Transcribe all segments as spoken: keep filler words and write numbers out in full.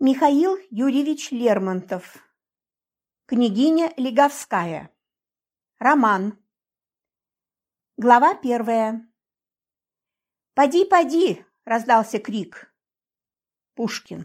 Михаил Юрьевич Лермонтов. Княгиня Лиговская. Роман. Глава первая. «Поди, поди!» – раздался крик. Пушкин.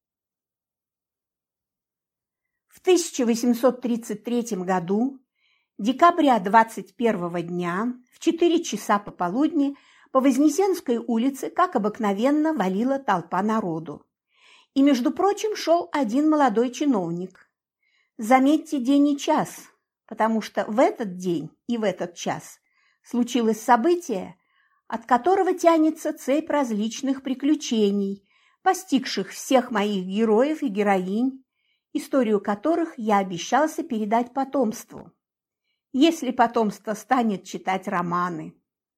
В тысяча восемьсот тридцать третьем году, декабря двадцать первого дня, в четыре часа пополудни по Вознесенской улице, как обыкновенно, валила толпа народу. И, между прочим, шел один молодой чиновник. Заметьте день и час, потому что в этот день и в этот час случилось событие, от которого тянется цепь различных приключений, постигших всех моих героев и героинь, историю которых я обещался передать потомству, если потомство станет читать романы.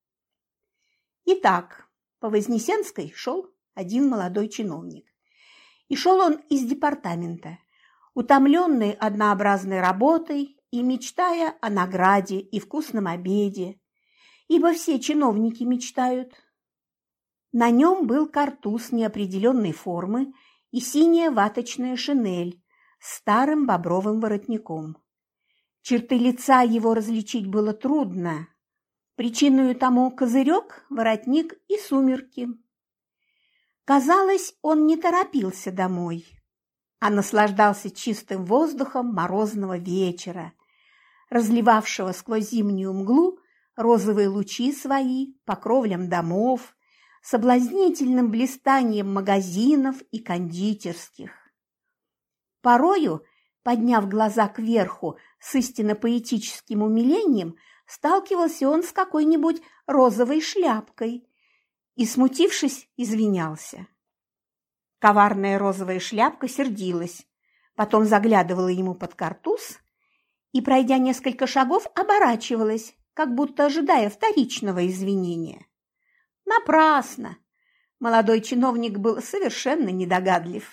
Итак, по Вознесенской шел один молодой чиновник. И шел он из департамента, утомленный однообразной работой и мечтая о награде и вкусном обеде, ибо все чиновники мечтают. На нем был картуз неопределенной формы и синяя ваточная шинель с старым бобровым воротником. Черты лица его различить было трудно, причиною тому козырек, воротник и сумерки. Казалось, он не торопился домой, а наслаждался чистым воздухом морозного вечера, разливавшего сквозь зимнюю мглу розовые лучи свои по кровлям домов, соблазнительным блистанием магазинов и кондитерских. Порою, подняв глаза кверху с истинно поэтическим умилением, сталкивался он с какой-нибудь розовой шляпкой и, смутившись, извинялся. Коварная розовая шляпка сердилась, потом заглядывала ему под картуз и, пройдя несколько шагов, оборачивалась, как будто ожидая вторичного извинения. Напрасно! Молодой чиновник был совершенно недогадлив.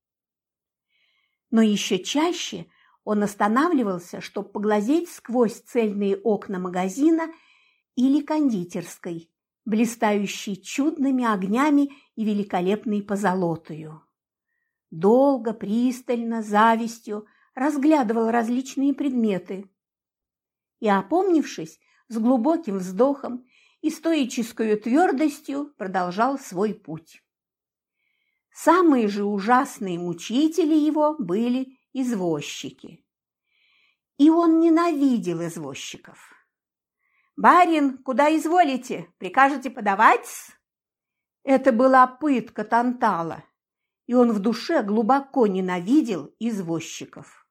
Но еще чаще он останавливался, чтобы поглазеть сквозь цельные окна магазина или кондитерской, блистающей чудными огнями и великолепной позолотою. Долго, пристально, завистью разглядывал различные предметы и, опомнившись, с глубоким вздохом и стоической твердостью продолжал свой путь. Самые же ужасные мучители его были извозчики. И он ненавидел извозчиков. «Барин, куда изволите? Прикажете подавать?» Это была пытка Тантала, и он в душе глубоко ненавидел извозчиков.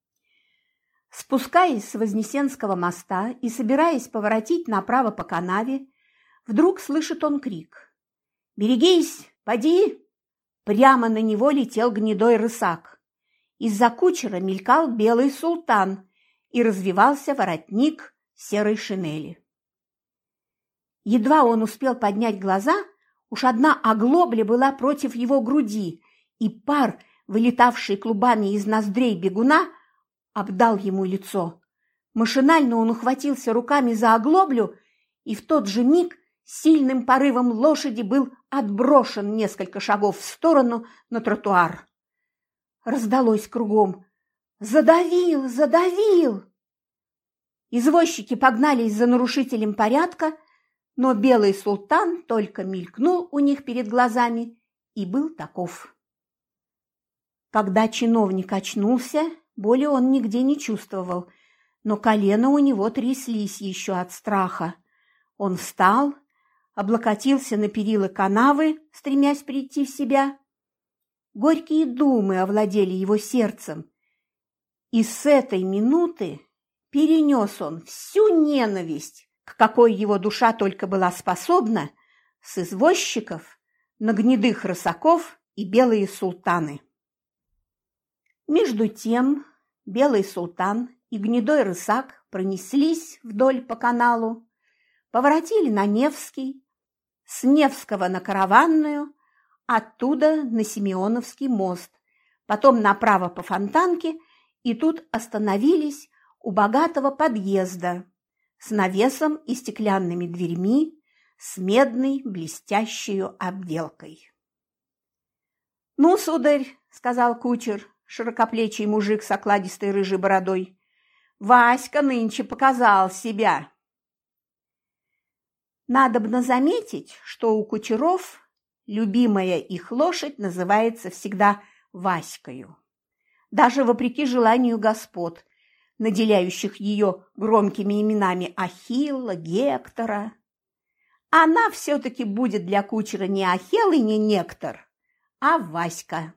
Спускаясь с Вознесенского моста и собираясь поворотить направо по канаве, вдруг слышит он крик: «Берегись, поди!» Прямо на него летел гнедой рысак. Из-за кучера мелькал белый султан и развивался воротник серой шинели. Едва он успел поднять глаза, уж одна оглобля была против его груди, и пар, вылетавший клубами из ноздрей бегуна, обдал ему лицо. Машинально он ухватился руками за оглоблю, и в тот же миг сильным порывом лошади был отброшен несколько шагов в сторону на тротуар. Раздалось кругом: «Задавил! Задавил!» Извозчики погнались за нарушителем порядка, но белый султан только мелькнул у них перед глазами и был таков. Когда чиновник очнулся, боли он нигде не чувствовал, но колено у него тряслись еще от страха. Он встал, облокотился на перила канавы, стремясь прийти в себя. Горькие думы овладели его сердцем, и с этой минуты перенес он всю ненависть, к какой его душа только была способна, с извозчиков на гнедых рысаков и белые султаны. Между тем белый султан и гнедой рысак пронеслись вдоль по каналу, поворотили на Невский, с Невского на Караванную, оттуда на Симеоновский мост, потом направо по Фонтанке, и тут остановились у богатого подъезда с навесом и стеклянными дверьми, с медной блестящей обделкой. «Ну, сударь, – сказал кучер, широкоплечий мужик с окладистой рыжей бородой. «Васька нынче показал себя». Надобно заметить, что у кучеров любимая их лошадь называется всегда Ваською, даже вопреки желанию господ, наделяющих ее громкими именами Ахилла, Гектора. Она все-таки будет для кучера не Ахилл и не Нектор, а Васька.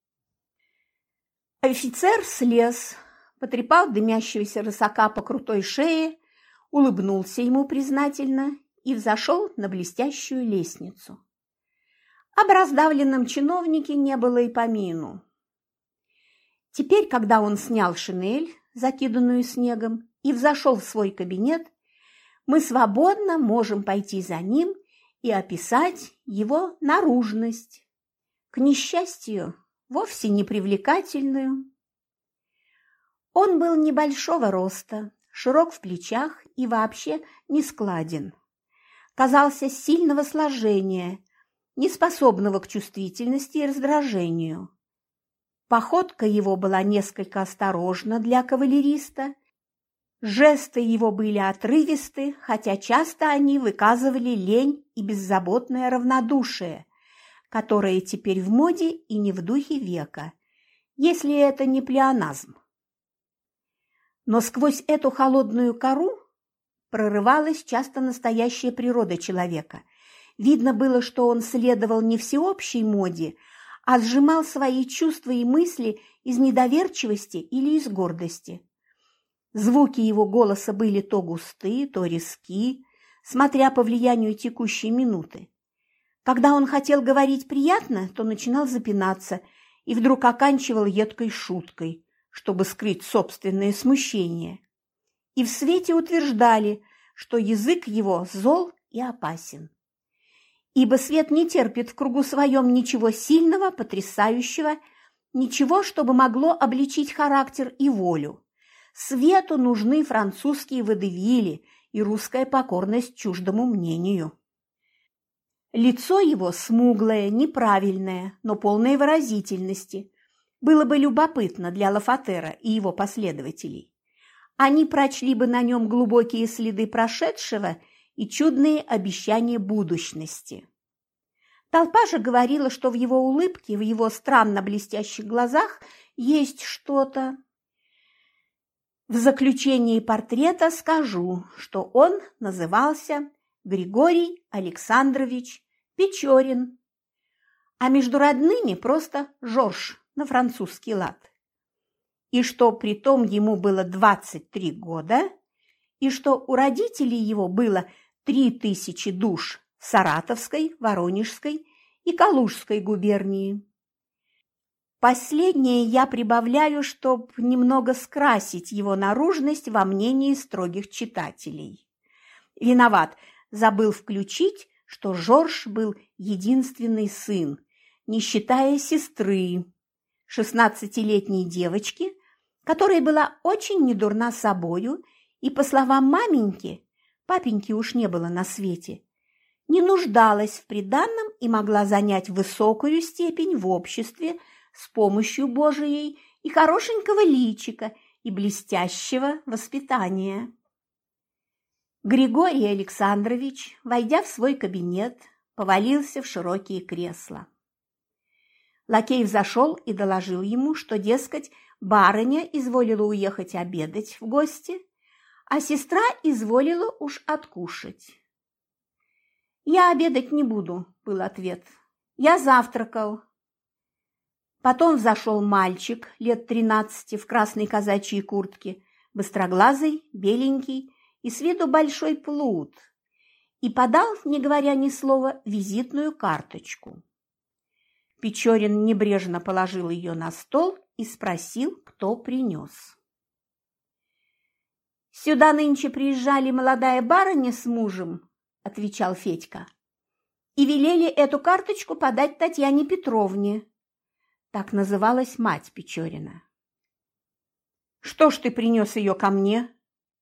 Офицер слез, потрепал дымящегося рысака по крутой шее, улыбнулся ему признательно и взошел на блестящую лестницу. Об раздавленном чиновнике не было и помину. Теперь, когда он снял шинель, закиданную снегом, и взошел в свой кабинет, мы свободно можем пойти за ним и описать его наружность, к несчастью, вовсе не привлекательную. Он был небольшого роста, широк в плечах и вообще нескладен. Казался сильного сложения, неспособного к чувствительности и раздражению. Походка его была несколько осторожна для кавалериста, жесты его были отрывисты, хотя часто они выказывали лень и беззаботное равнодушие, которое теперь в моде и не в духе века, если это не плеоназм. Но сквозь эту холодную кору прорывалась часто настоящая природа человека. Видно было, что он следовал не всеобщей моде, а сжимал свои чувства и мысли из недоверчивости или из гордости. Звуки его голоса были то густы, то резки, смотря по влиянию текущей минуты. Когда он хотел говорить приятно, то начинал запинаться и вдруг оканчивал едкой шуткой, чтобы скрыть собственное смущение. И в свете утверждали, что язык его зол и опасен. Ибо свет не терпит в кругу своем ничего сильного, потрясающего, ничего, чтобы могло обличить характер и волю. Свету нужны французские водевили и русская покорность чуждому мнению. Лицо его смуглое, неправильное, но полное выразительности. Было бы любопытно для Лафатера и его последователей. Они прочли бы на нем глубокие следы прошедшего и чудные обещания будущности. Толпа же говорила, что в его улыбке, в его странно блестящих глазах есть что-то. В заключении портрета скажу, что он назывался Григорий Александрович Печорин, а между родными просто Жорж на французский лад, и что притом ему было двадцать три года, и что у родителей его было три тысячи душ в Саратовской, Воронежской и Калужской губернии. Последнее я прибавляю, чтобы немного скрасить его наружность во мнении строгих читателей. Виноват, забыл включить, что Жорж был единственный сын, не считая сестры, шестнадцатилетней девочки, которая была очень недурна собою и, по словам маменьки, папеньки уж не было на свете, не нуждалась в приданном и могла занять высокую степень в обществе с помощью Божией и хорошенького личика и блестящего воспитания. Григорий Александрович, войдя в свой кабинет, повалился в широкие кресла. Лакей взошел и доложил ему, что, дескать, барыня изволила уехать обедать в гости, а сестра изволила уж откушать. «Я обедать не буду», – был ответ. «Я завтракал». Потом взошел мальчик лет тринадцати в красной казачьей куртке, быстроглазый, беленький и с виду большой плут, и подал, не говоря ни слова, визитную карточку. Печорин небрежно положил ее на стол и спросил, кто принес. «Сюда нынче приезжали молодая барыня с мужем», – отвечал Федька, – «и велели эту карточку подать Татьяне Петровне». Так называлась мать Печорина. «Что ж ты принес ее ко мне?»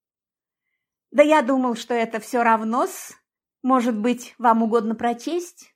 «Да я думал, что это все равно-с. Может быть, вам угодно прочесть?»